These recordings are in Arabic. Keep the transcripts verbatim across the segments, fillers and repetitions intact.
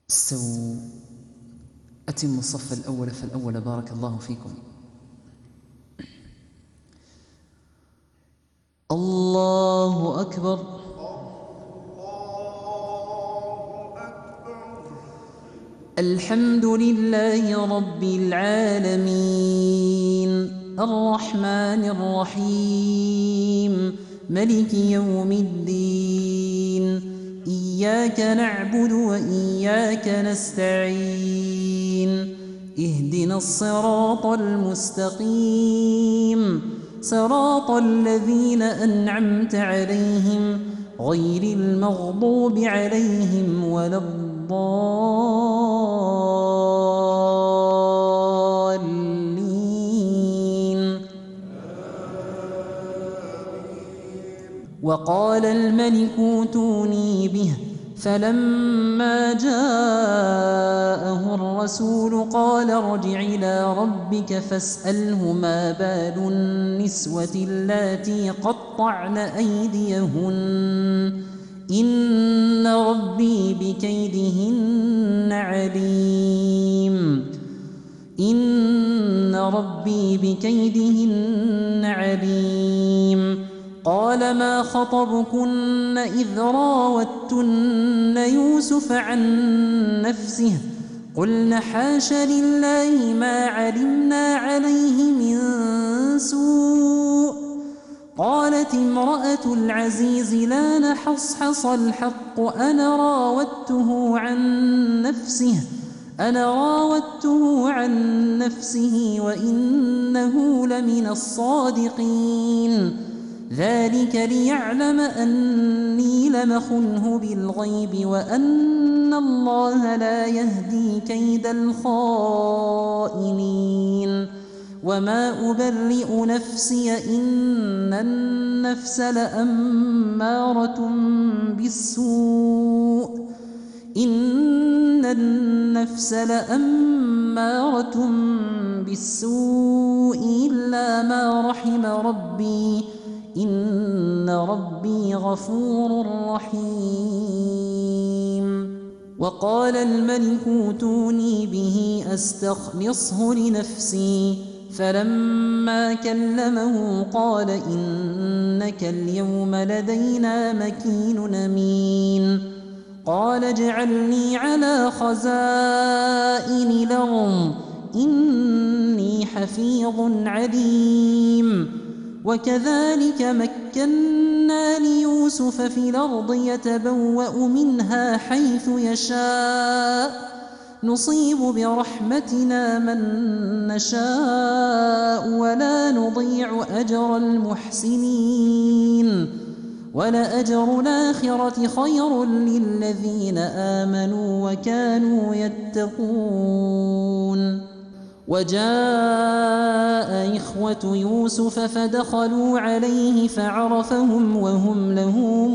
استووا. أتموا الصف الأول فالأول بارك الله فيكم. الله أكبر. الحمد لله رب العالمين الرحمن الرحيم ملك يوم الدين إياك نعبد وإياك نستعين اهدنا الصراط المستقيم صراط الذين أنعمت عليهم غير المغضوب عليهم ولا الضالين. وقال الملك ائتوني به فلما جاءه الرسول قال ارجع إلى ربك فاسأله ما بال النسوة اللاتي قطعن أيديهن إن ربي بكيدهن عليم إن ربي بكيدهن عليم. قال ما خطبكن إذ راوتن يوسف عن نفسه قلن حاش لله ما علمنا عليه من سوء. قالت امرأة العزيز لا نحصحص الحق أنا راودته عن نفسه أنا راودته عن نفسه وإنه لمن الصادقين. ذلك ليعلم أني لم أخنه بالغيب وأن الله لا يهدي كيد الخائنين. وما أبرئ نفسي إن النفس لأمارة بالسوء إن النفس لأمارة بالسوء إلا ما رحم ربي إن ربي غفور رحيم. وقال الملك ائتوني به أستخلصه لنفسي فلما كلمه قال إنك اليوم لدينا مكين أمين. قال اجعلني على خزائن الأرض إني حفيظ عليم. وكذلك مكنا ليوسف في الأرض يتبوأ منها حيث يشاء نصيب برحمتنا من نشاء ولا نضيع أجر المحسنين ولأجر الآخرة خير للذين آمنوا وكانوا يتقون. وجاء إخوة يوسف فدخلوا عليه فعرفهم وهم له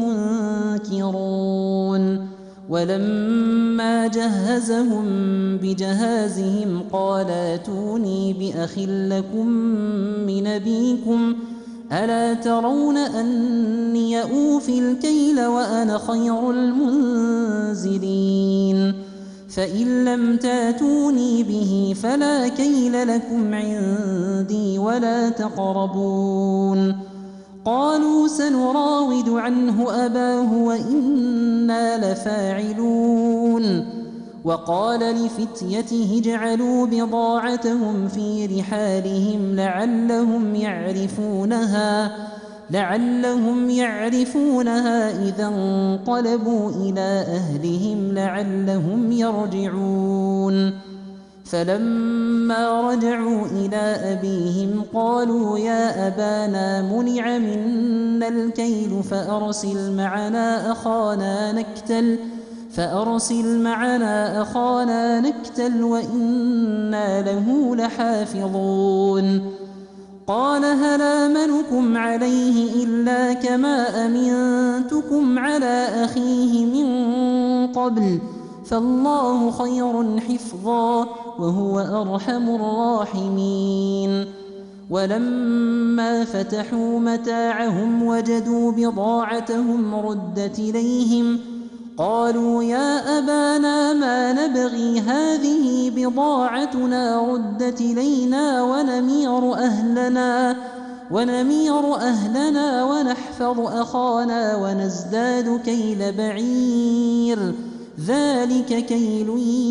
منكرون. ولما جهزهم بجهازهم قال ائتوني بأخ لكم من أبيكم ألا ترون أني أوفي الكيل وأنا خير المنزلين. فإن لم تاتوني به فلا كيل لكم عندي ولا تقربون. قالوا سنراود عنه أباه وإنا لفاعلون. وقال لفتيته اجعلوا بضاعتهم في رحالهم لعلهم يعرفونها لعلهم يعرفونها إذا انقلبوا إلى أهلهم لعلهم يرجعون. فلما رجعوا إلى أبيهم قالوا يا أبانا منع منا الكيل فأرسل معنا أخانا نكتل فأرسل معنا أخانا نكتل وإنا له لحافظون. قال هل آمنكم عليه إلا كما أمنتكم على أخيه من قبل فالله خير حفظا وهو أرحم الراحمين. ولما فتحوا متاعهم وجدوا بضاعتهم ردت إليهم قالوا يا أبانا ما نبغي هذه بضاعتنا ردت إلينا ونمير أهلنا ونمير أهلنا ونحفظ أخانا ونزداد كيل بعير ذلك كيل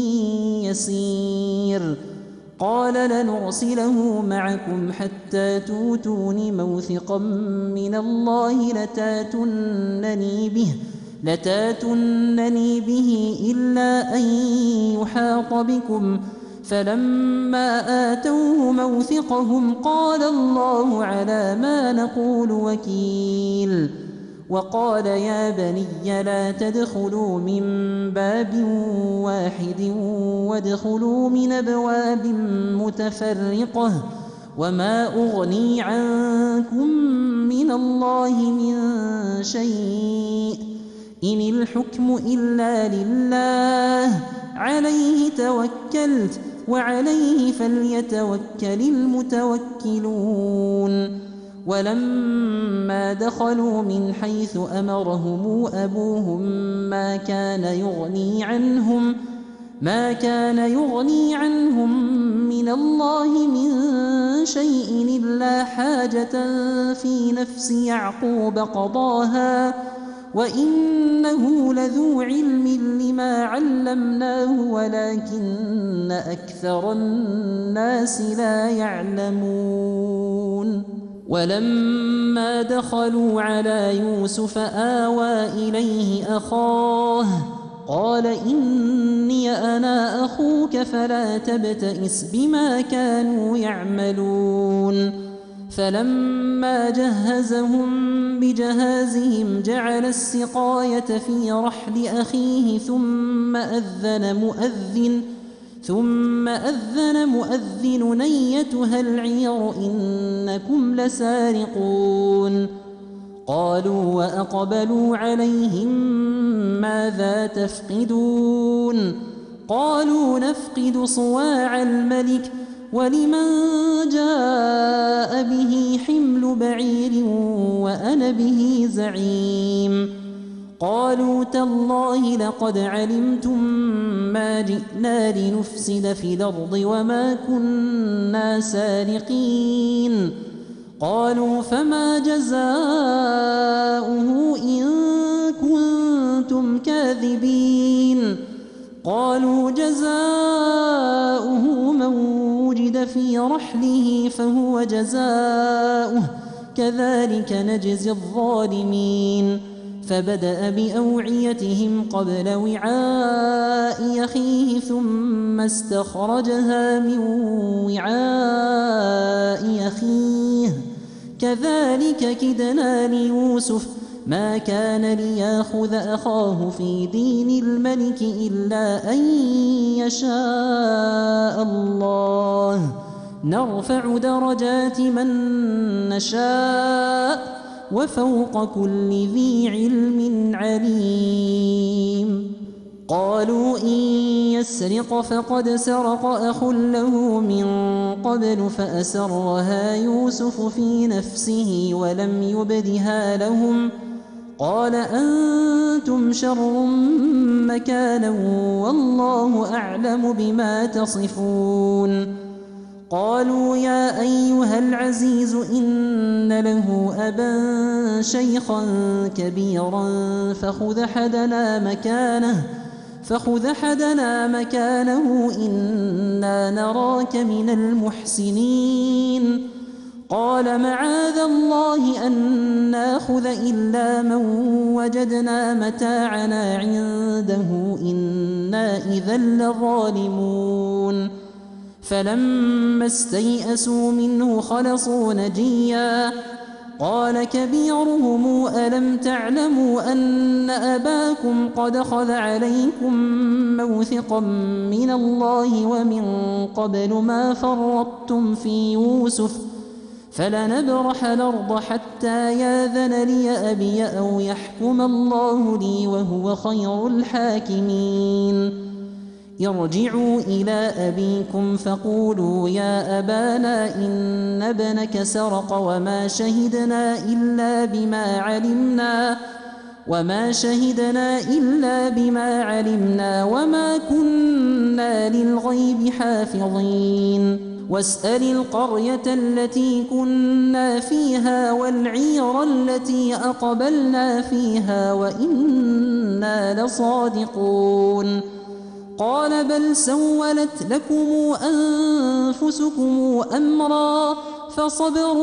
يسير. قال لنرسله معكم حتى توتون موثقا من الله لتاتونني به لتاتونني به إلا أن يحاط بكم. فلما آتوه موثقهم قال الله على ما نقول وكيل. وقال يا بني لا تدخلوا من باب واحد وادخلوا من أبواب متفرقة وما أغني عنكم من الله من شيء إن الحكم إلا لله عليه توكلت وعليه فليتوكل المتوكلون. ولما دخلوا من حيث أمرهم أبوهم ما كان يغني عنهم ما كان يغني عنهم من الله من شيء إلا حاجة في نفس يعقوب قضاها وإنه لذو علم لما علمناه ولكن أكثر الناس لا يعلمون. ولما دخلوا على يوسف آوى إليه أخاه قال إني أنا أخوك فلا تبتئس بما كانوا يعملون. فلما جهزهم بجهازهم جعل السقاية في رحل أخيه ثم أذن مؤذن ثم أذن مؤذن أيتها العير إنكم لسارقون. قالوا وأقبلوا عليهم ماذا تفقدون؟ قالوا نفقد صواع الملك ولمن جاء به حمل بعير وأنا به زعيم. قالوا تالله لقد علمتم ما جئنا لنفسد في الأرض وما كنا سارقين. قالوا فما جزاؤه إن كنتم كاذبين؟ قالوا جزاؤه من وجد في رحله فهو جزاؤه كذلك نجزي الظالمين. فبدأ بأوعيتهم قبل وعاء أخيه ثم استخرجها من وعاء أخيه كذلك كدنا ليوسف ما كان ليأخذ أخاه في دين الملك إلا أن يشاء الله نرفع درجات من نشاء وفوق كل ذي علم عليم. قالوا إن يسرق فقد سرق أخ له من قبل فأسرها يوسف في نفسه ولم يبدها لهم قال أنتم شر مكانا والله أعلم بما تصفون. قالوا يا أيها العزيز إن له أبا شيخا كبيرا فخذ أحدنا مكانه فخذ أحدنا مكانه إنا نراك من المحسنين. قال معاذ الله أن ناخذ إلا من وجدنا متاعنا عنده إنا إذا لظالمون. فلما استيئسوا منه خلصوا نجيا قال كبيرهم ألم تعلموا أن أباكم قد أخذ عليكم موثقا من الله ومن قبل ما فرطتم في يوسف فلنبرح الأرض حتى ياذن لي أبي أو يحكم الله لي وهو خير الحاكمين. ارجعوا إلى أبيكم فقولوا يا أبانا إن ابنك سرق وما شهدنا إلا بما علمنا وما شهدنا إلا بما علمنا وما كنا كنا للغيب حافظين واسأل القرية التي كنا فيها والعير التي أقبلنا فيها وإنا لصادقون قال بل سولت لكم أنفسكم أمرا فصبر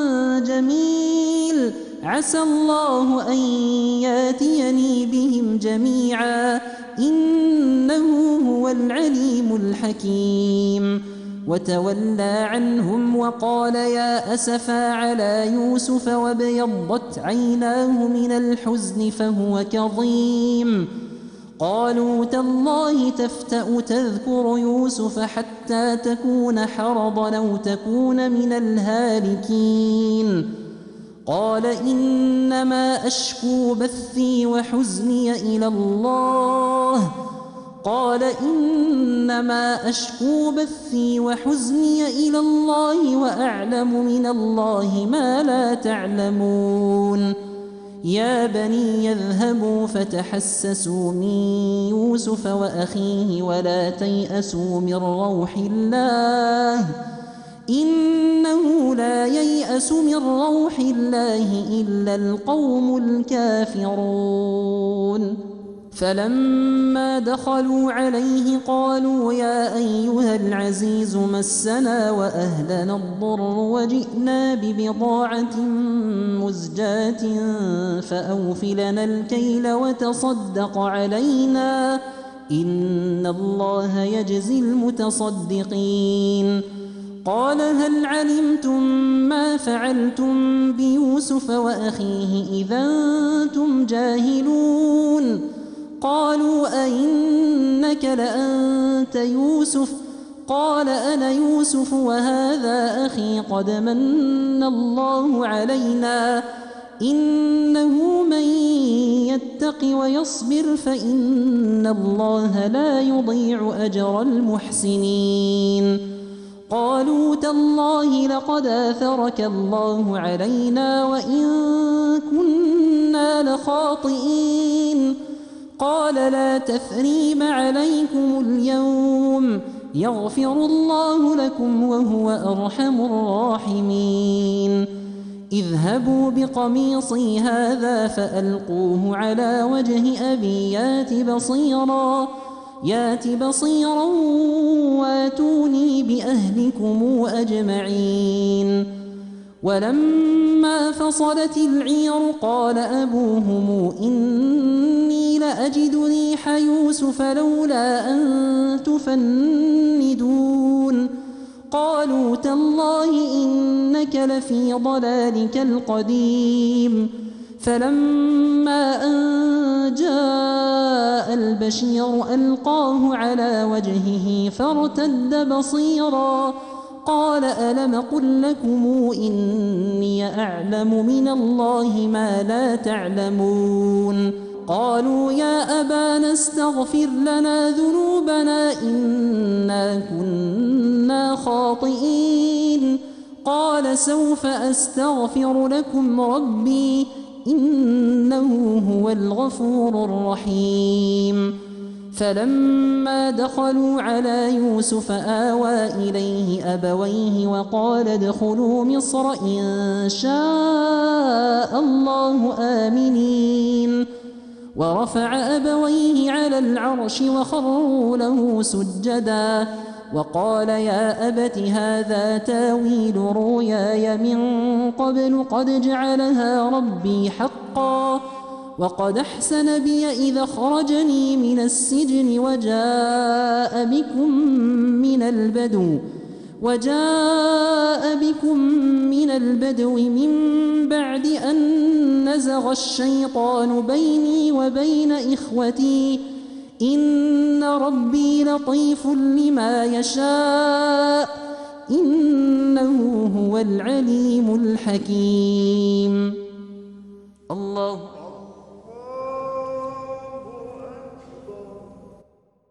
جميل عسى الله أن ياتيني بهم جميعا إنه هو العليم الحكيم وتولى عنهم وقال يا أسفا على يوسف وابيضت عيناه من الحزن فهو كظيم قالوا تالله تفتأ تذكر يوسف حتى تكون حرضا أو تكون من الهالكين قال إنما أشكو بثي وحزني إلى الله قال إنما أشكو بثي وحزني إلى الله وأعلم من الله ما لا تعلمون يا بني يذهبوا فتحسسوا من يوسف وأخيه ولا تيأسوا من روح الله إنه لا ييأس من روح الله إلا القوم الكافرون فلما دخلوا عليه قالوا يا أيها العزيز مسنا وأهلنا الضر وجئنا ببضاعة مزجاة فأوف لنا الكيل وتصدق علينا إن الله يجزي المتصدقين قال هل علمتم ما فعلتم بيوسف وأخيه إذا أنتم جاهلون قالوا أئنك لأنت يوسف قال أنا يوسف وهذا أخي قد من الله علينا إنه من يتق ويصبر فإن الله لا يضيع أجر المحسنين قالوا تالله لقد آثرك الله علينا وإن كنا لخاطئين قال لا تثريب عليكم اليوم يغفر الله لكم وهو أرحم الراحمين اذهبوا بقميصي هذا فألقوه على وجه أبي يات بصيرا يات بصيرا واتوني بأهلكم أجمعين ولما فصلت العير قال أبوهم إني لأجد ريح يوسف لولا أن تفندون قالوا تالله إنك لفي ضلالك القديم فلما أن جاء البشير ألقاه على وجهه فارتد بصيرا قال ألم قل لكم إني أعلم من الله ما لا تعلمون قالوا يا أبانا استغفر لنا ذنوبنا إنا كنا خاطئين قال سوف أستغفر لكم ربي إنه هو الغفور الرحيم فلما دخلوا على يوسف آوى إليه أبويه وقال ادخلوا مصر إن شاء الله آمنين ورفع أبويه على العرش وخروا له سجدا وقال يا أبت هذا تاويل رؤياي من قبل قد جعلها ربي حقا وقد أحسن بي إذا أخرجني من السجن وجاء بكم من البدو وجاء بكم من البدو من بعد أن نزغ الشيطان بيني وبين إخوتي إن ربي لطيف لما يشاء إنه هو العليم الحكيم الله